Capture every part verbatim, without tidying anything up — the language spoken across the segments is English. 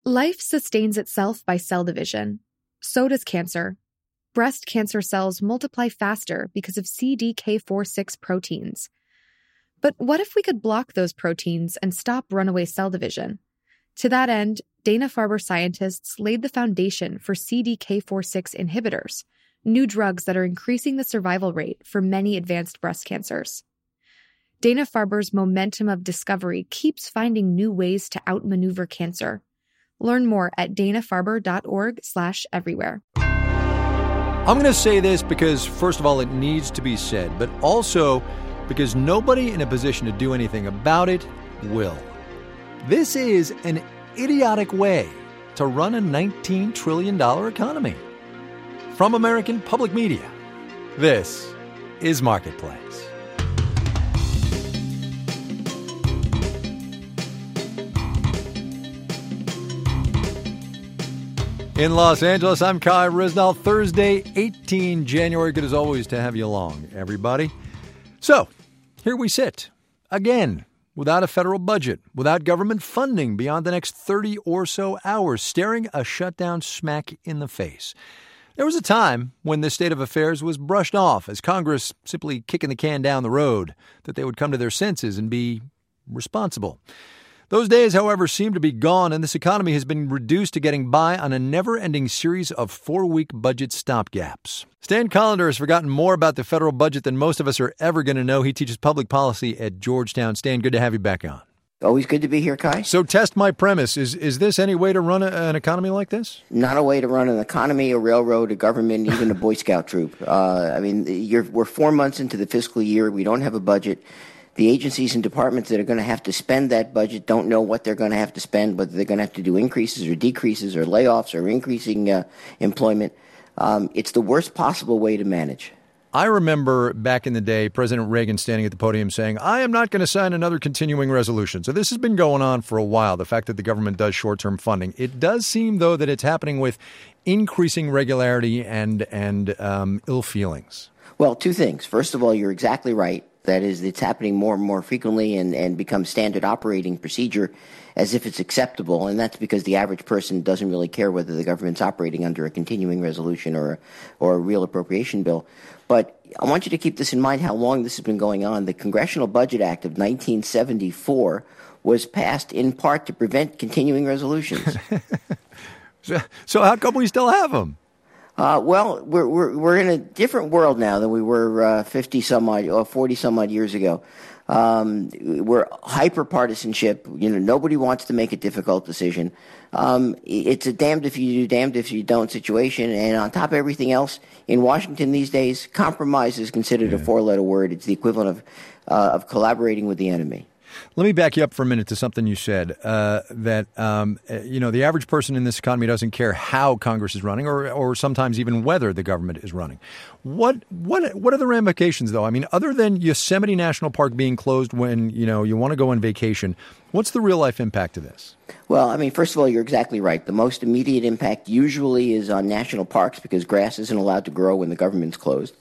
Life sustains itself by cell division. So does cancer. Breast cancer cells multiply faster because of C D K four six proteins. But what if we could block those proteins and stop runaway cell division? To that end, Dana-Farber scientists laid the foundation for C D K four six inhibitors, new drugs that are increasing the survival rate for many advanced breast cancers. Dana-Farber's momentum of discovery keeps finding new ways to outmaneuver cancer. Learn more at danafarber.org slash everywhere. I'm going to say this because, first of all, it needs to be said, but also because nobody in a position to do anything about it will. This is an idiotic way to run a nineteen trillion dollars economy. From American Public Media, this is Marketplace. In Los Angeles, I'm Kai Risnall. Thursday, the eighteenth of January. Good as always to have you along, everybody. So, here we sit, again, without a federal budget, without government funding beyond the next thirty or so hours, staring a shutdown smack in the face. There was a time when this state of affairs was brushed off as Congress simply kicking the can down the road, that they would come to their senses and be responsible. Those days, however, seem to be gone, and this economy has been reduced to getting by on a never-ending series of four-week budget stopgaps. Stan Collender has forgotten more about the federal budget than most of us are ever going to know. He teaches public policy at Georgetown. Stan, good to have you back on. Always good to be here, Kai. So test my premise. Is is this any way to run a, an economy like this? Not a way to run an economy, a railroad, a government, even a Boy Scout troop. Uh, I mean, you're, we're four months into the fiscal year. We don't have a budget. The agencies and departments that are going to have to spend that budget don't know what they're going to have to spend, whether they're going to have to do increases or decreases or layoffs or increasing uh, employment. Um, it's the worst possible way to manage. I remember back in the day, President Reagan standing at the podium saying, I am not going to sign another continuing resolution. So this has been going on for a while, the fact that the government does short-term funding. It does seem, though, that it's happening with increasing regularity and, and um, ill feelings. Well, two things. First of all, you're exactly right. That is, it's happening more and more frequently and, and becomes standard operating procedure as if it's acceptable. And that's because the average person doesn't really care whether the government's operating under a continuing resolution or, a, or a real appropriation bill. But I want you to keep this in mind, how long this has been going on. The Congressional Budget Act of nineteen seventy-four was passed in part to prevent continuing resolutions. so, so how come we still have them? Uh, well, we're, we're we're in a different world now than we were uh, fifty some odd or forty some odd years ago. Um, we're hyper partisanship. You know, nobody wants to make a difficult decision. Um, it's a damned if you do, damned if you don't situation. And on top of everything else, in Washington these days, compromise is considered yeah. a four-letter word. It's the equivalent of uh, of collaborating with the enemy. Let me back you up for a minute to something you said, uh, that, um, you know, the average person in this economy doesn't care how Congress is running or, or sometimes even whether the government is running. What what what are the ramifications, though? I mean, other than Yosemite National Park being closed when, you know, you want to go on vacation, what's the real-life impact of this? Well, I mean, first of all, you're exactly right. The most immediate impact usually is on national parks because grass isn't allowed to grow when the government's closed.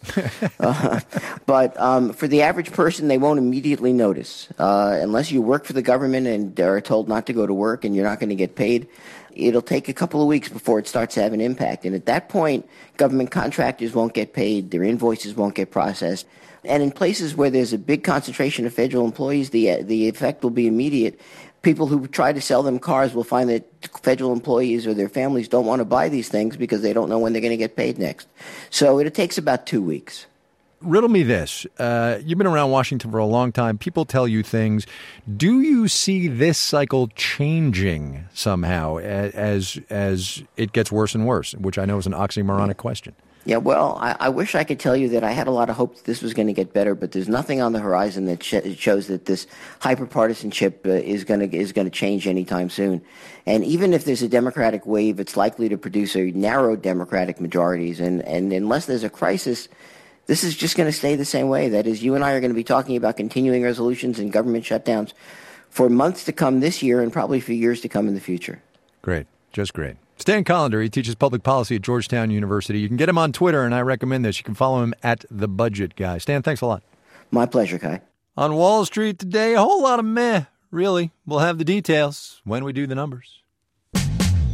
uh, but um, for the average person, they won't immediately notice. Uh, unless you work for the government and are told not to go to work and you're not going to get paid, it'll take a couple of weeks before it starts to have an impact. And at that point, government contractors won't get paid, their invoices won't get processed. And in places where there's a big concentration of federal employees, the the effect will be immediate. People who try to sell them cars will find that federal employees or their families don't want to buy these things because they don't know when they're going to get paid next. So it takes about two weeks. Riddle me this. Uh, you've been around Washington for a long time. People tell you things. Do you see this cycle changing somehow as as it gets worse and worse, which I know is an oxymoronic question? Yeah, well, I, I wish I could tell you that I had a lot of hope that this was going to get better, but there's nothing on the horizon that sh- shows that this hyperpartisanship uh, is going to is going to change anytime soon. And even if there's a Democratic wave, it's likely to produce a narrow Democratic majorities. And, and unless there's a crisis, this is just going to stay the same way. That is, you and I are going to be talking about continuing resolutions and government shutdowns for months to come this year and probably for years to come in the future. Great. Just great. Stan Collender, he teaches public policy at Georgetown University. You can get him on Twitter, and I recommend this. You can follow him at The Budget Guy. Stan, thanks a lot. My pleasure, Kai. On Wall Street today, a whole lot of meh, really. We'll have the details when we do the numbers.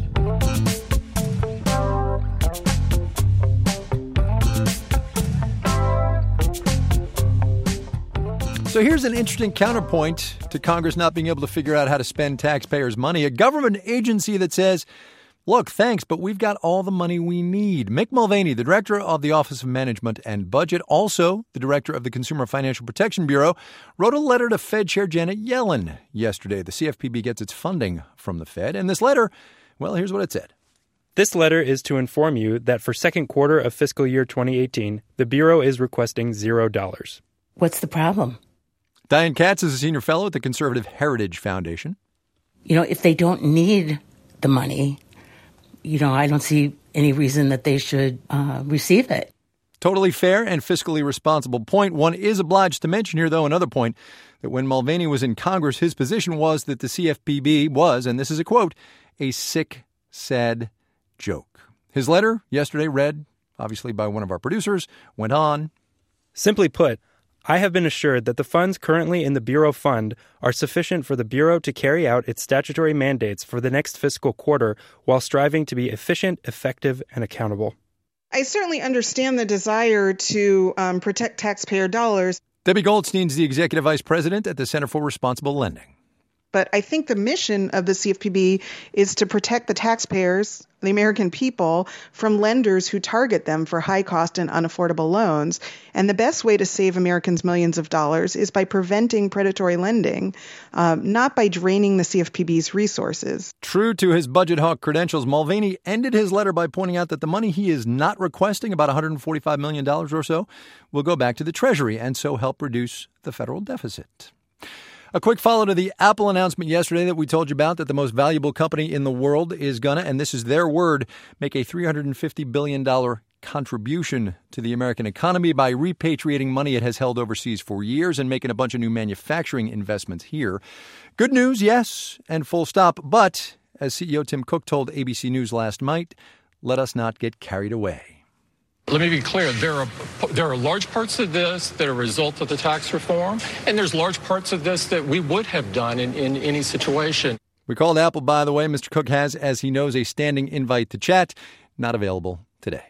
So here's an interesting counterpoint to Congress not being able to figure out how to spend taxpayers' money. A government agency that says, look, thanks, but we've got all the money we need. Mick Mulvaney, the director of the Office of Management and Budget, also the director of the Consumer Financial Protection Bureau, wrote a letter to Fed Chair Janet Yellen yesterday. The C F P B gets its funding from the Fed. And this letter, well, here's what it said. This letter is to inform you that for second quarter of fiscal year twenty eighteen, the Bureau is requesting zero dollars. What's the problem? Diane Katz is a senior fellow at the Conservative Heritage Foundation. You know, if they don't need the money, you know, I don't see any reason that they should uh, receive it. Totally fair and fiscally responsible point. One is obliged to mention here, though, another point, that when Mulvaney was in Congress, his position was that the C F P B was, and this is a quote, a sick, sad joke. His letter yesterday, read, obviously by one of our producers, went on. Simply put, I have been assured that the funds currently in the Bureau Fund are sufficient for the Bureau to carry out its statutory mandates for the next fiscal quarter while striving to be efficient, effective, and accountable. I certainly understand the desire to um, protect taxpayer dollars. Debbie Goldstein's the executive vice president at the Center for Responsible Lending. But I think the mission of the C F P B is to protect the taxpayers, the American people, from lenders who target them for high cost and unaffordable loans. And the best way to save Americans millions of dollars is by preventing predatory lending, um, not by draining the C F P B's resources. True to his budget hawk credentials, Mulvaney ended his letter by pointing out that the money he is not requesting, about one hundred forty-five million dollars or so, will go back to the Treasury and so help reduce the federal deficit. A quick follow to the Apple announcement yesterday that we told you about, that the most valuable company in the world is going to, and this is their word, make a three hundred fifty billion dollars contribution to the American economy by repatriating money it has held overseas for years and making a bunch of new manufacturing investments here. Good news, yes, and full stop. But as C E O Tim Cook told A B C News last night, let us not get carried away. Let me be clear. There are there are large parts of this that are a result of the tax reform, and there's large parts of this that we would have done in, in any situation. We called Apple, by the way. Mister Cook has, as he knows, a standing invite to chat. Not available today.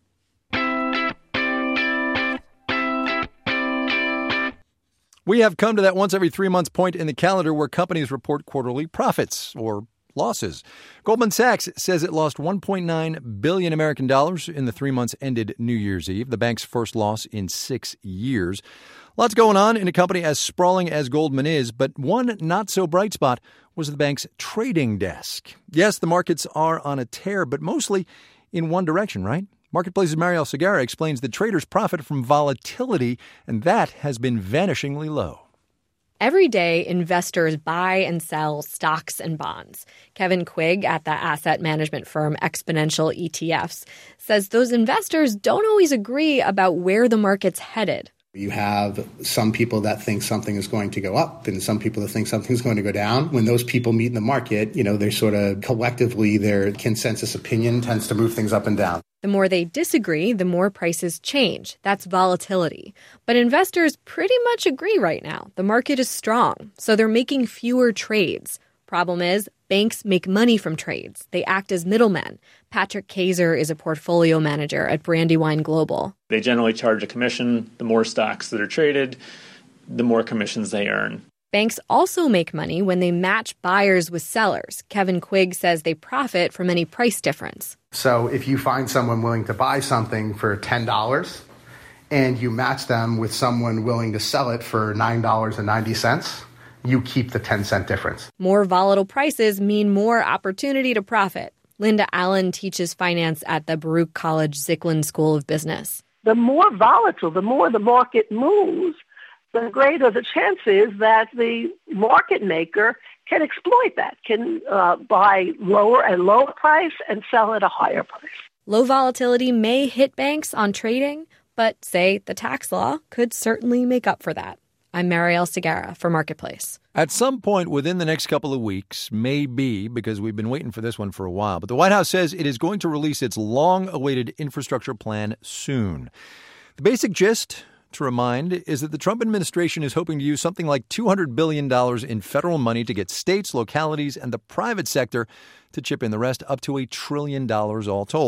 We have come to that once every three months point in the calendar where companies report quarterly profits or losses. Goldman Sachs says it lost one point nine billion American dollars in the three months ended New Year's Eve, the bank's first loss in six years. Lots going on in a company as sprawling as Goldman is, but one not so bright spot was the bank's trading desk. Yes, the markets are on a tear, but mostly in one direction, right? Marketplace's Marielle Segarra explains that traders profit from volatility, and that has been vanishingly low. Every day, investors buy and sell stocks and bonds. Kevin Quigg at the asset management firm Exponential E T Fs says those investors don't always agree about where the market's headed. You have some people that think something is going to go up and some people that think something's going to go down. When those people meet in the market, you know, they're sort of collectively, their consensus opinion tends to move things up and down. The more they disagree, the more prices change. That's volatility. But investors pretty much agree right now. The market is strong, so they're making fewer trades. Problem is, banks make money from trades. They act as middlemen. Patrick Kaiser is a portfolio manager at Brandywine Global. They generally charge a commission. The more stocks that are traded, the more commissions they earn. Banks also make money when they match buyers with sellers. Kevin Quigg says they profit from any price difference. So if you find someone willing to buy something for ten dollars and you match them with someone willing to sell it for nine dollars and ninety cents, you keep the ten cent difference. More volatile prices mean more opportunity to profit. Linda Allen teaches finance at the Baruch College Zicklin School of Business. The more volatile, the more the market moves, the greater the chance is that the market maker can exploit that, can uh, buy lower at lower price and sell at a higher price. Low volatility may hit banks on trading, but say the tax law could certainly make up for that. I'm Marielle Segarra for Marketplace. At some point within the next couple of weeks, maybe, because we've been waiting for this one for a while, but the White House says it is going to release its long-awaited infrastructure plan soon. The basic gist, to remind, is that the Trump administration is hoping to use something like two hundred billion dollars in federal money to get states, localities, and the private sector to chip in the rest, up to a trillion dollars all told.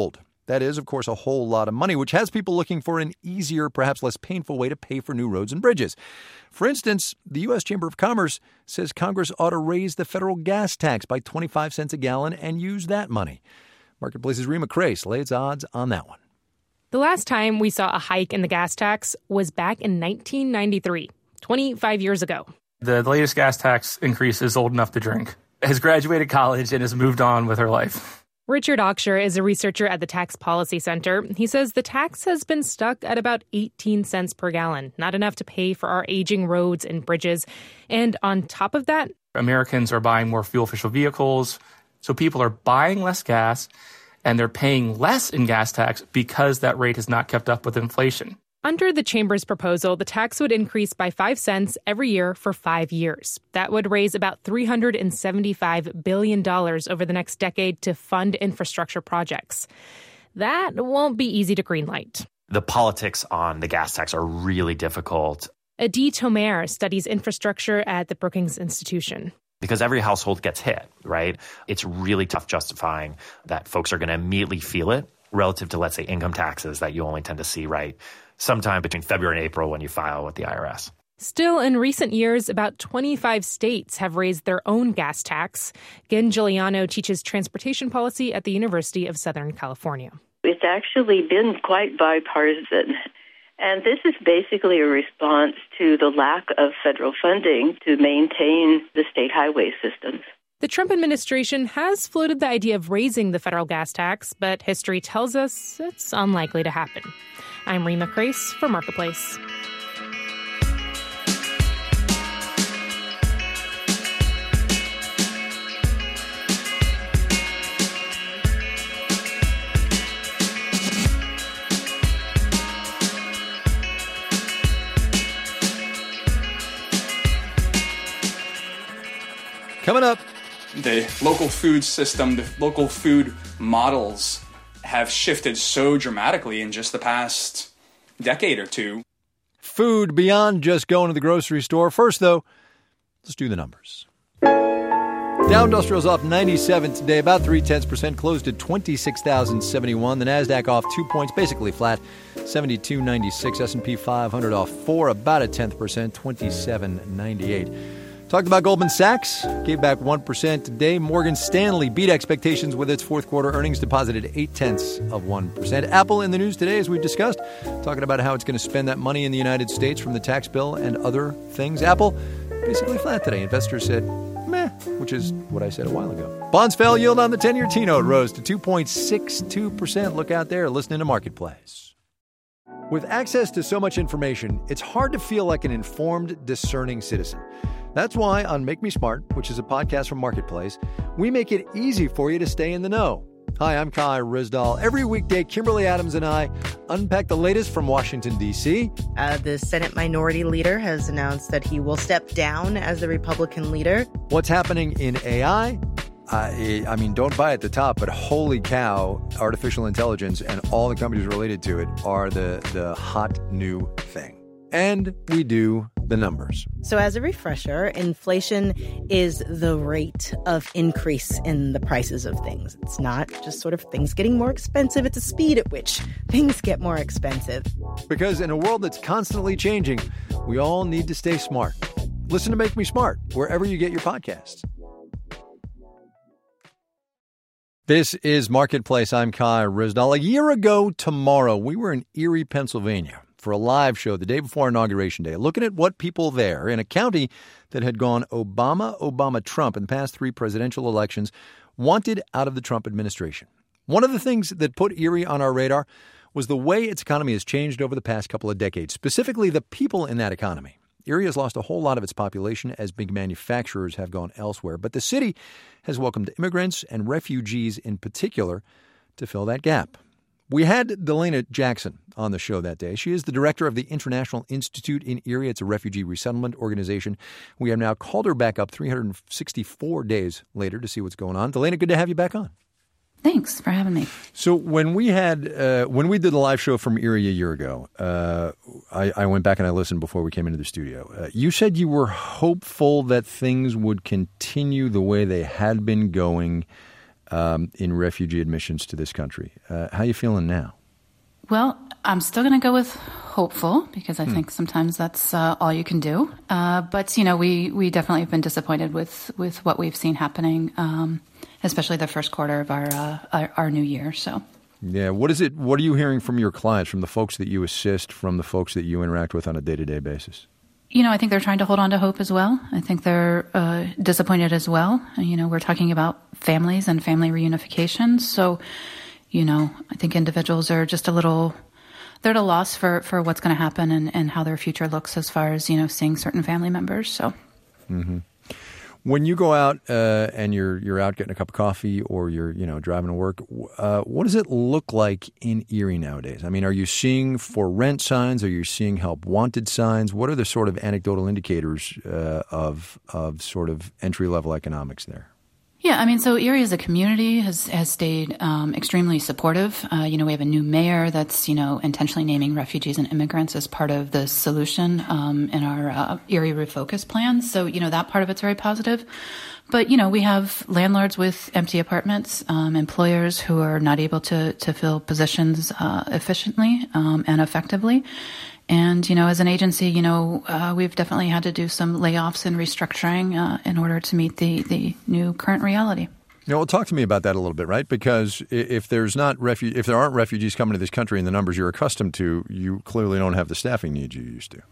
That is, of course, a whole lot of money, which has people looking for an easier, perhaps less painful way to pay for new roads and bridges. For instance, the U S Chamber of Commerce says Congress ought to raise the federal gas tax by twenty-five cents a gallon and use that money. Marketplace's Rima Crace lays odds on that one. The last time we saw a hike in the gas tax was back in nineteen ninety-three, twenty-five years ago. The latest gas tax increase is old enough to drink, has graduated college, and has moved on with her life. Richard Oxshire is a researcher at the Tax Policy Center. He says the tax has been stuck at about eighteen cents per gallon, not enough to pay for our aging roads and bridges. And on top of that, Americans are buying more fuel-efficient vehicles, so people are buying less gas, and they're paying less in gas tax because that rate has not kept up with inflation. Under the Chamber's proposal, the tax would increase by five cents every year for five years. That would raise about three hundred seventy-five billion dollars over the next decade to fund infrastructure projects. That won't be easy to greenlight. The politics on the gas tax are really difficult. Adi Tomer studies infrastructure at the Brookings Institution. Because every household gets hit, right? It's really tough justifying that folks are going to immediately feel it relative to, let's say, income taxes that you only tend to see, right, sometime between February and April when you file with the I R S. Still, in recent years, about twenty-five states have raised their own gas tax. Gin Giuliano teaches transportation policy at the University of Southern California. It's actually been quite bipartisan. And this is basically a response to the lack of federal funding to maintain the state highway systems. The Trump administration has floated the idea of raising the federal gas tax, but history tells us it's unlikely to happen. I'm Rima Crace for Marketplace. Coming up, the local food system, the local food models have shifted so dramatically in just the past decade or two. Food beyond just going to the grocery store. First, though, let's do the numbers. Dow Industrial's off ninety-seven today, about three-tenths percent, closed at twenty-six thousand seventy-one. The NASDAQ off two points, basically flat, seventy-two ninety-six. S and P five hundred off four, about a tenth percent, twenty-seven ninety-eight. Talked about Goldman Sachs, gave back one percent today. Morgan Stanley beat expectations with its fourth quarter earnings, deposited eight-tenths of one percent. Apple in the news today, as we've discussed, talking about how it's going to spend that money in the United States from the tax bill and other things. Apple basically flat today. Investors said, meh, which is what I said a while ago. Bonds fell, yield on the ten-year T-note rose to two point six two percent. Look out there, listening to Marketplace. With access to so much information, it's hard to feel like an informed, discerning citizen. That's why on Make Me Smart, which is a podcast from Marketplace, we make it easy for you to stay in the know. Hi, I'm Kai Ryssdal. Every weekday, Kimberly Adams and I unpack the latest from Washington, D C. Uh, the Senate Minority Leader has announced that he will step down as the Republican leader. What's happening in A I? I, I mean, don't buy at the top, but holy cow, artificial intelligence and all the companies related to it are the, the hot new thing. And we do the numbers. So as a refresher, inflation is the rate of increase in the prices of things. It's not just sort of things getting more expensive. It's a speed at which things get more expensive. Because in a world that's constantly changing, we all need to stay smart. Listen to Make Me Smart wherever you get your podcasts. This is Marketplace. I'm Kai Ryssdal. A year ago tomorrow, we were in Erie, Pennsylvania, for a live show the day before Inauguration Day, looking at what people there in a county that had gone Obama, Obama, Trump in the past three presidential elections wanted out of the Trump administration. One of the things that put Erie on our radar was the way its economy has changed over the past couple of decades, specifically the people in that economy. Erie has lost a whole lot of its population as big manufacturers have gone elsewhere, but the city has welcomed immigrants and refugees in particular to fill that gap. We had Delana Jackson on the show that day. She is the director of the International Institute in Erie. It's a refugee resettlement organization. We have now called her back up three hundred sixty-four days later to see what's going on. Delana, good to have you back on. Thanks for having me. So when we had uh, when we did the live show from Erie a year ago, uh, I, I went back and I listened before we came into the studio. Uh, you said you were hopeful that things would continue the way they had been going um, in refugee admissions to this country. Uh, how you feeling now? Well, I'm still going to go with hopeful because I Hmm. think sometimes that's uh, all you can do. Uh, but, you know, we, we definitely have been disappointed with, with what we've seen happening, um, especially the first quarter of our, uh, our our new year. So, Yeah. What is it? What are you hearing from your clients, from the folks that you assist, from the folks that you interact with on a day-to-day basis? you know, I think they're trying to hold on to hope as well. I think they're uh, disappointed as well. You know, we're talking about families and family reunification. So, you know, I think individuals are just a little, they're at a loss for, for what's going to happen and, and how their future looks as far as, you know, seeing certain family members. So, mm-hmm. When you go out uh, and you're you're out getting a cup of coffee or you're, you know, driving to work, uh, what does it look like in Erie nowadays? I mean, are you seeing for rent signs? Are you seeing help wanted signs? What are the sort of anecdotal indicators uh, of of sort of entry level economics there? yeah, I mean, so Erie as a community has has stayed um, extremely supportive. Uh, you know, we have a new mayor that's, you know, intentionally naming refugees and immigrants as part of the solution um, in our uh, Erie Refocus plan. So, you know, that part of it's very positive. But, you know, we have landlords with empty apartments, um, employers who are not able to, to fill positions uh, efficiently um, and effectively. And, you know, as an agency, you know, uh, we've definitely had to do some layoffs and restructuring uh, in order to meet the, the new current reality. You know, well, talk to me about that a little bit, right? Because if there's not refu- if there aren't refugees coming to this country in the numbers you're accustomed to, you clearly don't have the staffing needs you used to.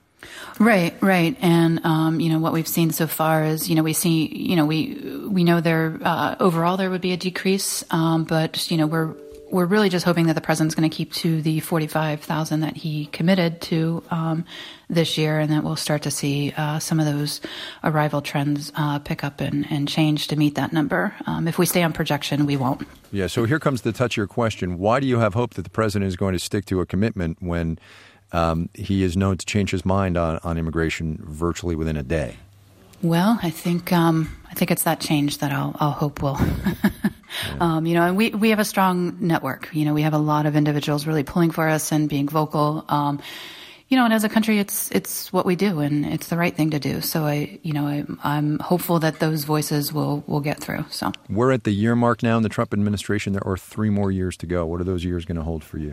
Right, right. And, um, you know, what we've seen so far is, you know, we see, you know, we we know there uh, overall there would be a decrease, um, but, you know, we're we're really just hoping that the president's going to keep to the forty-five thousand that he committed to um, this year, and that we'll start to see uh, some of those arrival trends uh, pick up and, and change to meet that number. Um, if we stay on projection, we won't. Yeah, so here comes the touchier question. Why do you have hope that the president is going to stick to a commitment when um, he is known to change his mind on, on immigration virtually within a day? Well, I think um, I think it's that change that I'll, I'll hope will. yeah. um, you know, and we, we have a strong network. You know, we have a lot of individuals really pulling for us and being vocal. Um, you know, and as a country, it's it's what we do, and it's the right thing to do. So I, you know, I, I'm hopeful that those voices will will get through. So we're at the year mark now in the Trump administration. There are three more years to go. What are those years going to hold for you?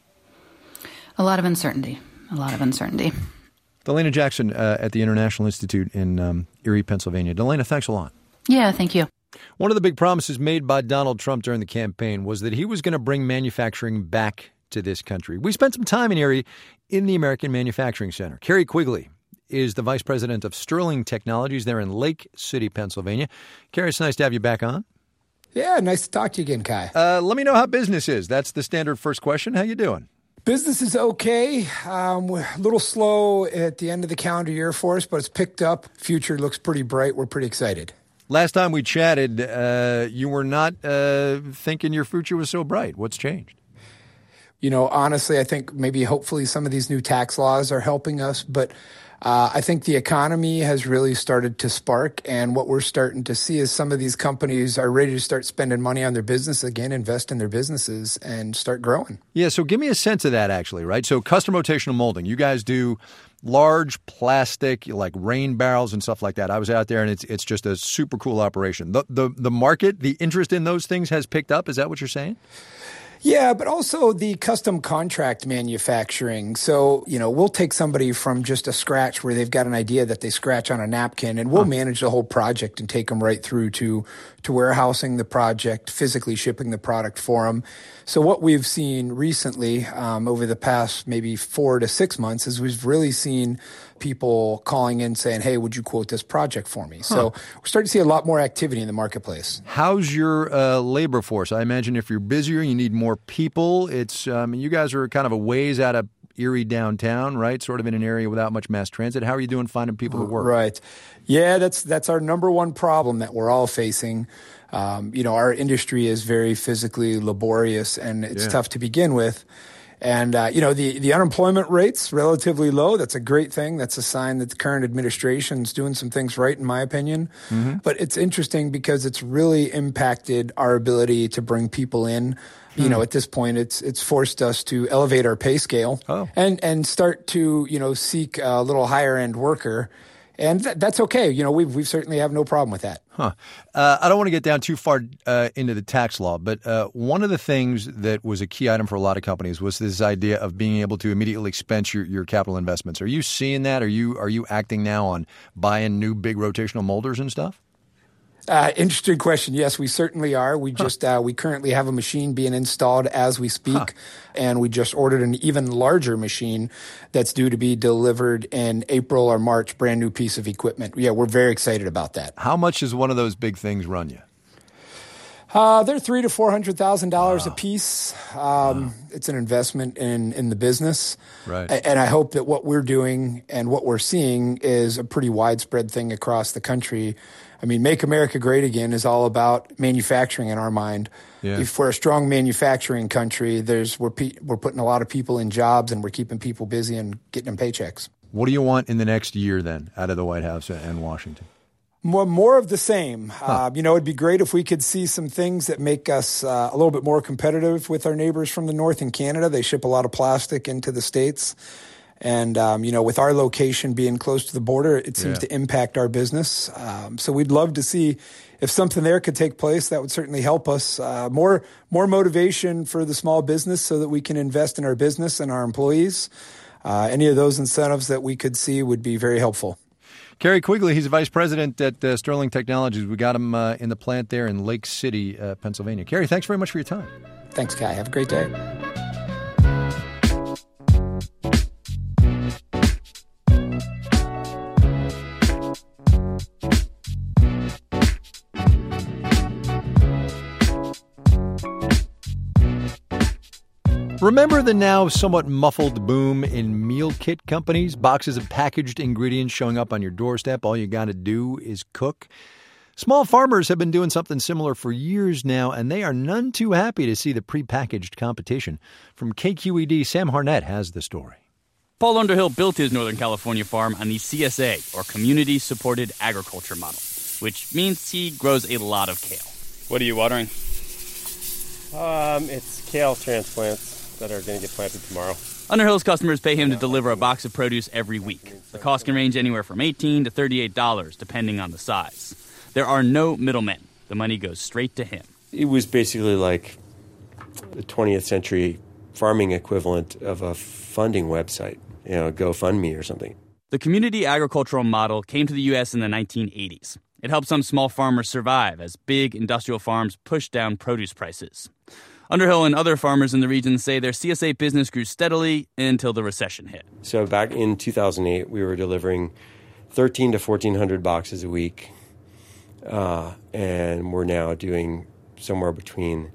A lot of uncertainty. A lot of uncertainty. Delana Jackson uh, at the International Institute in um, Erie, Pennsylvania. Delana, thanks a lot. Yeah, thank you. One of the big promises made by Donald Trump during the campaign was that he was going to bring manufacturing back to this country. We spent some time in Erie in the American Manufacturing Center. Carrie Quigley is the vice president of Sterling Technologies there in Lake City, Pennsylvania. Carrie, it's nice to have you back on. Yeah, nice to talk to you again, Kai. Uh, let me know how business is. That's the standard first question. How you doing? Business is okay. Um, we're a little slow at the end of the calendar year for us, but it's picked up. Future looks pretty bright. We're pretty excited. Last time we chatted, uh, you were not uh, thinking your future was so bright. What's changed? You know, honestly, I think maybe hopefully some of these new tax laws are helping us, but uh, I think the economy has really started to spark, and what we're starting to see is some of these companies are ready to start spending money on their business again, invest in their businesses, and start growing. Yeah, so give me a sense of that, actually, right? So custom rotational molding, you guys do large plastic, like rain barrels and stuff like that. I was out there, and it's it's just a super cool operation. The the the market, the interest in those things has picked up. Is that what you're saying? Yeah, but also the custom contract manufacturing. So, you know, we'll take somebody from just a scratch where they've got an idea that they scratch on a napkin, and we'll huh. manage the whole project and take them right through to, to warehousing the project, physically shipping the product for them. So what we've seen recently um, over the past maybe four to six months is we've really seen people calling in saying, hey, would you quote this project for me? Huh. So we're starting to see a lot more activity in the marketplace. How's your uh, labor force? I imagine if you're busier, you need more people. It's um, you guys are kind of a ways out of Erie downtown, right? Sort of in an area without much mass transit. How are you doing finding people to work? Right. Yeah, that's that's our number one problem that we're all facing. Um, you know, our industry is very physically laborious, and it's yeah. tough to begin with. And, uh, you know, the, the unemployment rate's relatively low. That's a great thing. That's a sign that the current administration's doing some things right, in my opinion. Mm-hmm. But it's interesting because it's really impacted our ability to bring people in. You know, at this point, it's it's forced us to elevate our pay scale oh. and, and start to, you know, seek a little higher end worker. And th- that's okay. You know, we've, we've certainly have no problem with that. Huh. Uh, I don't want to get down too far uh, into the tax law, but uh, one of the things that was a key item for a lot of companies was this idea of being able to immediately expense your, your capital investments. Are you seeing that? Are you are you acting now on buying new big rotational molders and stuff? Uh, interesting question. Yes, we certainly are. We huh. just uh, we currently have a machine being installed as we speak, huh. and we just ordered an even larger machine that's due to be delivered in April or March. Brand new piece of equipment. Yeah, we're very excited about that. How much does one of those big things run you? Uh, they're three to four hundred thousand dollars wow. a piece. Um, wow. It's an investment in in the business, right? And I hope that what we're doing and what we're seeing is a pretty widespread thing across the country. I mean, Make America Great Again is all about manufacturing in our mind. Yeah. If we're a strong manufacturing country, there's we're pe- we're putting a lot of people in jobs and we're keeping people busy and getting them paychecks. What do you want in the next year then out of the White House and Washington? More, more of the same. Huh. Uh, you know, it'd be great if we could see some things that make us uh, a little bit more competitive with our neighbors from the north in Canada. They ship a lot of plastic into the States. And, um, you know, with our location being close to the border, it seems yeah. to impact our business. Um, so we'd love to see if something there could take place. That would certainly help us. Uh, more more motivation for the small business so that we can invest in our business and our employees. Uh, any of those incentives that we could see would be very helpful. Cary Quigley, he's a vice president at uh, Sterling Technologies. We got him uh, in the plant there in Lake City, uh, Pennsylvania. Cary, thanks very much for your time. Thanks, Kai. Have a great day. Remember the now somewhat muffled boom in meal kit companies? Boxes of packaged ingredients showing up on your doorstep. All you got to do is cook. Small farmers have been doing something similar for years now, and they are none too happy to see the prepackaged competition. From K Q E D, Sam Harnett has the story. Paul Underhill built his Northern California farm on the C S A, or Community Supported Agriculture model, which means he grows a lot of kale. What are you watering? Um, it's kale transplants that are going to get planted tomorrow. Underhill's customers pay him to deliver a box of produce every week. The cost can range anywhere from eighteen dollars to thirty-eight dollars, depending on the size. There are no middlemen. The money goes straight to him. It was basically like the twentieth century farming equivalent of a funding website, you know, GoFundMe or something. The community agricultural model came to the U S in the nineteen eighties. It helped some small farmers survive as big industrial farms pushed down produce prices. Underhill and other farmers in the region say their C S A business grew steadily until the recession hit. So back in two thousand eight, we were delivering thirteen to fourteen hundred boxes a week, uh, and we're now doing somewhere between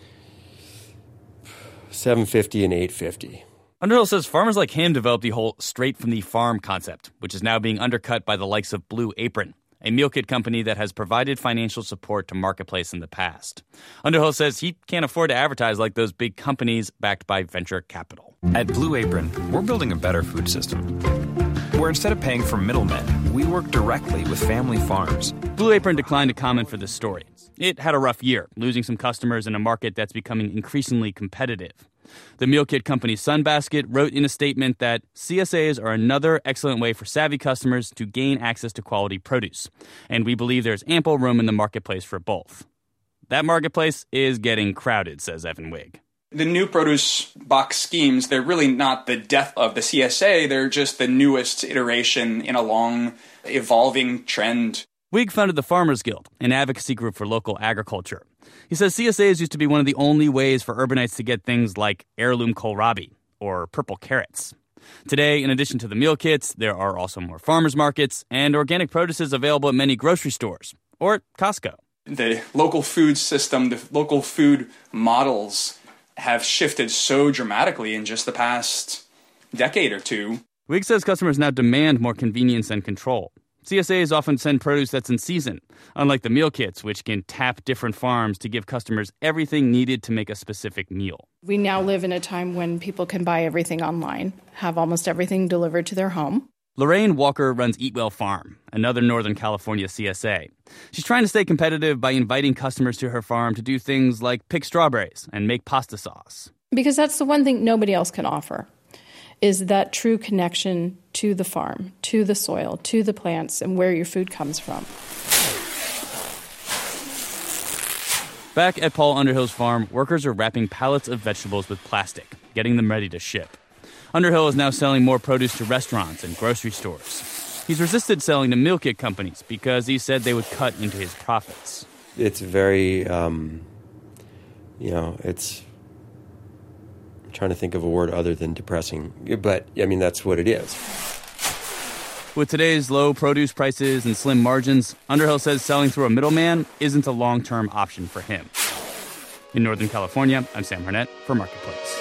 seven fifty and eight fifty. Underhill says farmers like him developed the whole straight-from-the-farm concept, which is now being undercut by the likes of Blue Apron, a meal kit company that has provided financial support to Marketplace in the past. Underhill says he can't afford to advertise like those big companies backed by venture capital. At Blue Apron, we're building a better food system, where instead of paying for middlemen, we work directly with family farms. Blue Apron declined to comment for this story. It had a rough year, losing some customers in a market that's becoming increasingly competitive. The meal kit company Sunbasket wrote in a statement that C S As are another excellent way for savvy customers to gain access to quality produce, and we believe there's ample room in the marketplace for both. That marketplace is getting crowded, says Evan Wigg. The new produce box schemes, they're really not the death of the C S A, they're just the newest iteration in a long, evolving trend. Wigg founded the Farmers Guild, an advocacy group for local agriculture. He says C S As used to be one of the only ways for urbanites to get things like heirloom kohlrabi or purple carrots. Today, in addition to the meal kits, there are also more farmers markets, and organic produce is available at many grocery stores or at Costco. The local food system, the local food models have shifted so dramatically in just the past decade or two. Wigg says customers now demand more convenience and control. C S As often send produce that's in season, unlike the meal kits, which can tap different farms to give customers everything needed to make a specific meal. We now live in a time when people can buy everything online, have almost everything delivered to their home. Lorraine Walker runs Eatwell Farm, another Northern California C S A. She's trying to stay competitive by inviting customers to her farm to do things like pick strawberries and make pasta sauce. Because that's the one thing nobody else can offer, is that true connection to the farm, to the soil, to the plants, and where your food comes from. Back at Paul Underhill's farm, workers are wrapping pallets of vegetables with plastic, getting them ready to ship. Underhill is now selling more produce to restaurants and grocery stores. He's resisted selling to meal kit companies because he said they would cut into his profits. It's very, um, you know, it's, I'm trying to think of a word other than depressing, but I mean, that's what it is. With today's low produce prices and slim margins, Underhill says selling through a middleman isn't a long-term option for him. In Northern California, I'm Sam Harnett for Marketplace.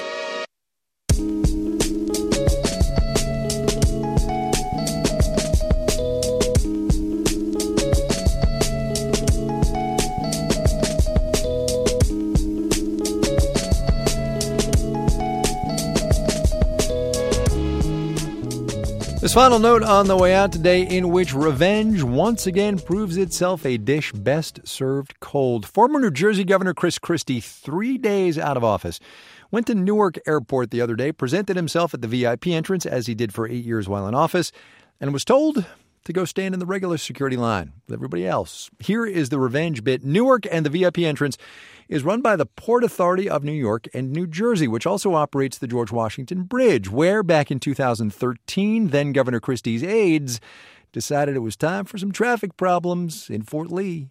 This final note on the way out today, in which revenge once again proves itself a dish best served cold. Former New Jersey Governor Chris Christie, three days out of office, went to Newark Airport the other day, presented himself at the V I P entrance as he did for eight years while in office, and was told to go stand in the regular security line with everybody else. Here is the revenge bit. Newark and the V I P entrance is run by the Port Authority of New York and New Jersey, which also operates the George Washington Bridge, where back in two thousand thirteen, then Governor Christie's aides decided it was time for some traffic problems in Fort Lee.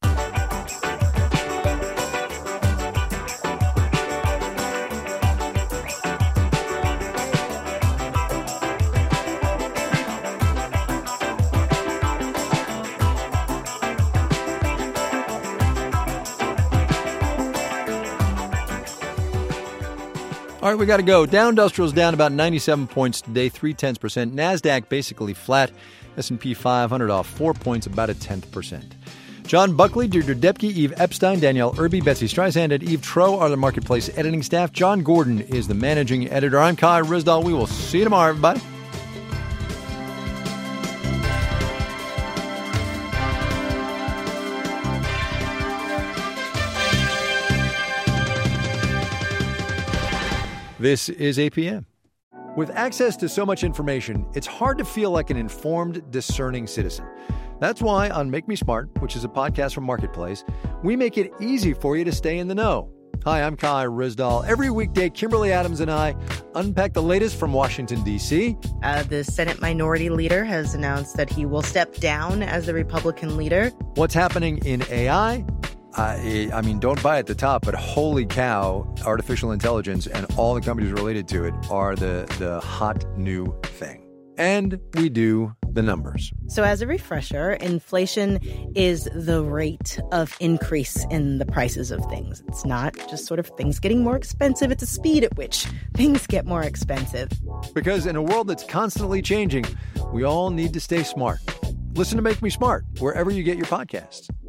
All right, we got to go. Dow Industrial's down about ninety-seven points today, three-tenths percent. NASDAQ basically flat. S and P five hundred off four points, about a tenth percent. John Buckley, Deirdre Depke, Eve Epstein, Danielle Irby, Betsy Streisand, and Eve Troe are the Marketplace editing staff. John Gordon is the managing editor. I'm Kai Ryssdal. We will see you tomorrow, everybody. This is A P M. With access to so much information, it's hard to feel like an informed, discerning citizen. That's why on Make Me Smart, which is a podcast from Marketplace, we make it easy for you to stay in the know. Hi, I'm Kai Ryssdal. Every weekday, Kimberly Adams and I unpack the latest from Washington, D C Uh, the Senate Minority Leader has announced that he will step down as the Republican leader. What's happening in A I? I, I mean, don't buy at the top, but holy cow, artificial intelligence and all the companies related to it are the, the hot new thing. And we do the numbers. So as a refresher, inflation is the rate of increase in the prices of things. It's not just sort of things getting more expensive. It's the speed at which things get more expensive. Because in a world that's constantly changing, we all need to stay smart. Listen to Make Me Smart wherever you get your podcasts.